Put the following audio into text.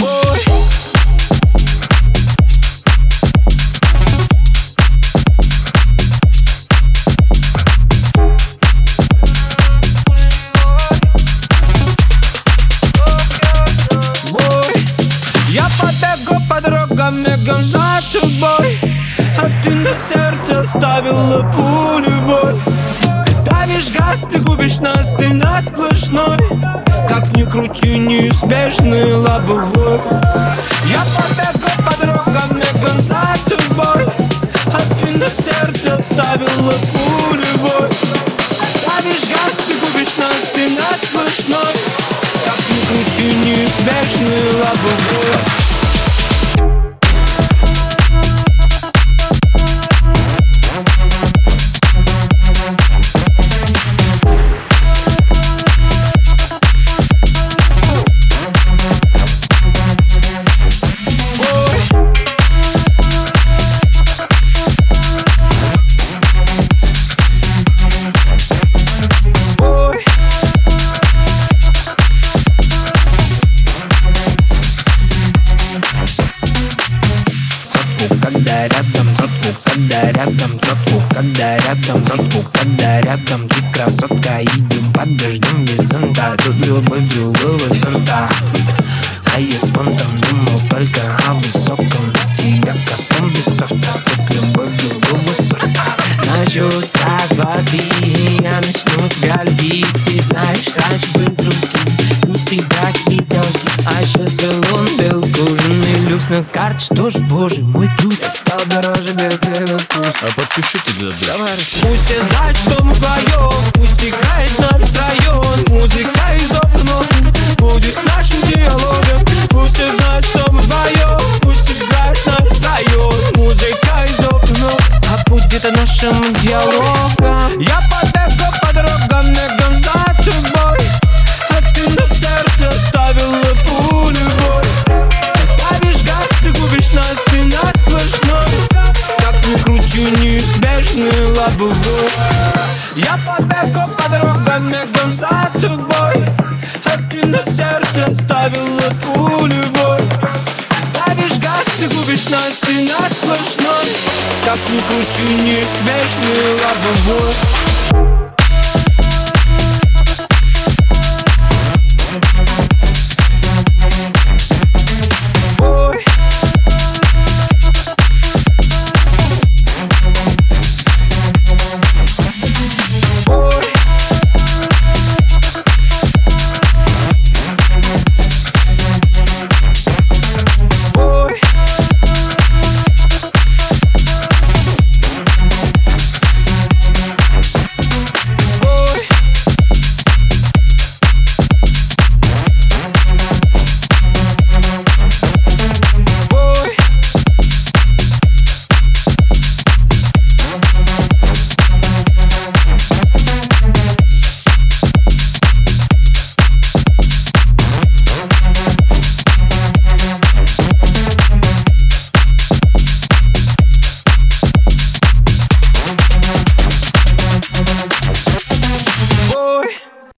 Ой. Я побегу по дорогам, мегом за тобой, а ты на сердце оставила пулевой. Ты давишь газ, ты губишь нас, ты на сплошной. Как ни крути, неизбежный лобовой. Я побегу по дорогам, мегом за тобой, а ты на сердце оставила пулевой. Давишь газ, ты губишь нас, ты на сплошной. Как ни крути, неизбежный лобовой. Когда рядом, сотку, когда рядом, сотку, когда рядом, сотку, когда рядом. Ты красотка, идем под дождем без зонта. Тут любовь другого фронта. А я спонтан думал только о высоком. Без тебя катом без софта. Тут любовь другого сорта. Насчет воды я начну тебя любить. Ты знаешь, раньше был другим. Не всегда какие долги. А сейчас салон был кожаный люкс на карте. Что ж, боже мой, плюс стал дороже без твоего вкуса. А подпишите туда, Давай Пусть все знают, что мы вдвоем. Пусть играет на весь район. Музыка из окна будет нашим диалогом. Пусть все знают, что мы вдвоем. Пусть играет на весь район. Музыка из окна, а будет нашим диалогом. я побегу по дорогам, мегом за тобой, а ты на сердце оставила пулевой. Ты давишь газ, ты губишь нас, ты на сплошной. Как ни крути, неизбежный лобовой. Я побегу по дорогам, мегом за тобой, а ты на сердце оставила пулевой. Давишь газ, ты губишь нас, ты на сплошной. Как ни крути, неизбежный лобовой.